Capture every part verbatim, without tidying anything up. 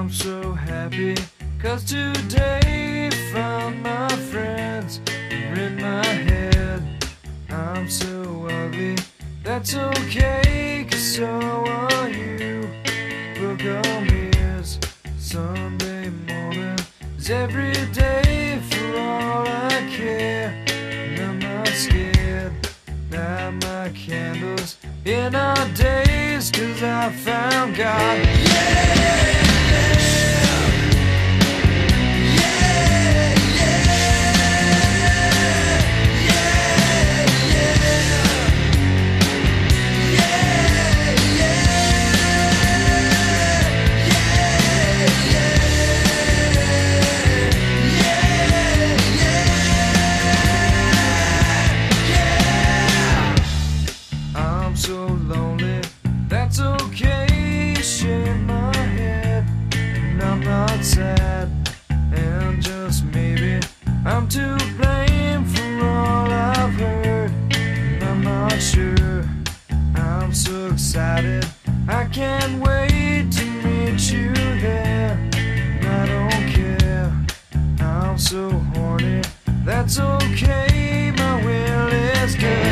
I'm so happy, 'cause today found my friends are in my head. I'm so ugly, that's okay, 'cause so are you. Book on mirrors, Sunday morning is every day for all I care. And I'm not scared, light my candles in our days, 'cause I found God. Yeah! So lonely, that's okay, shake my head, and I'm not sad, and just maybe I'm to blame for all I've heard, and I'm not sure. I'm so excited, I can't wait to meet you there, and I don't care, I'm so horny, that's okay, my will is good.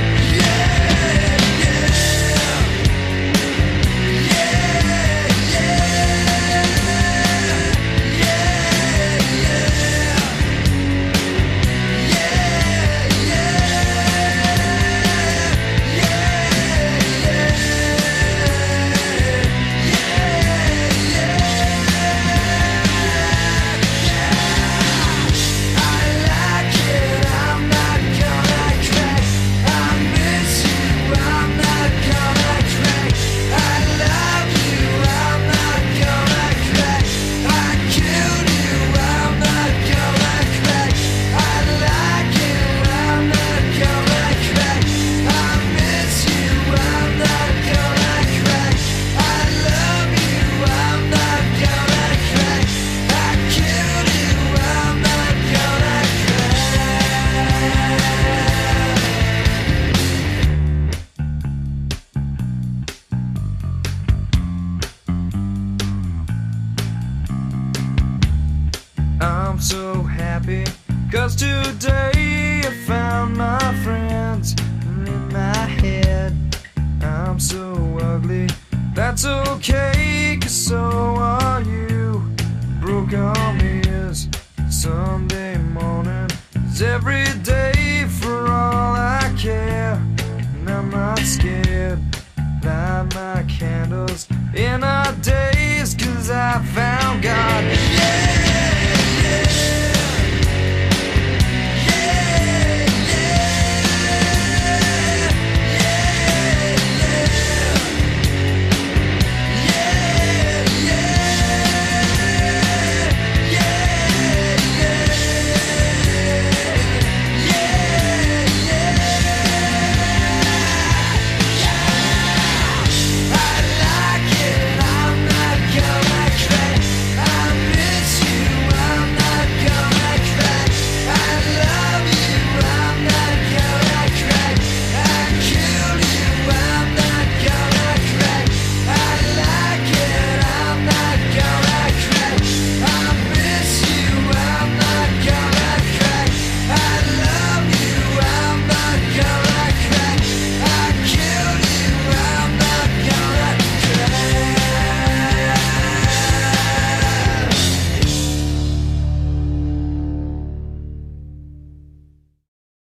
I'm so happy, 'cause today I found my friends in my head. I'm so ugly, that's okay, 'cause so are you. Broke arm is Sunday morning is every day for all I care. And I'm not scared, light my candles in our days, 'cause I found God.